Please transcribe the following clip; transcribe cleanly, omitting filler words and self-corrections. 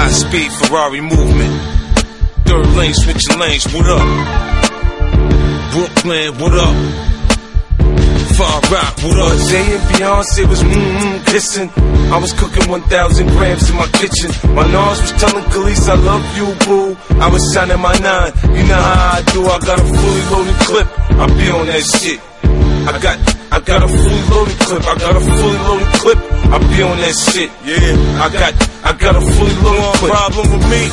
High speed Ferrari movement. Third lane switching lanes, what up? Brooklyn, what up? Far Rock, what up? Jay and Beyonce was kissing. I was cooking 1,000 grams in my kitchen. My Nas was telling Khalees I love you, boo. I was shining my 9. You know how I do. I got a fully loaded clip. I be on that shit. I got a fully loaded clip. I got a fully loaded clip. I be on that shit. Yeah. I got a fully loaded clip. Problem with me?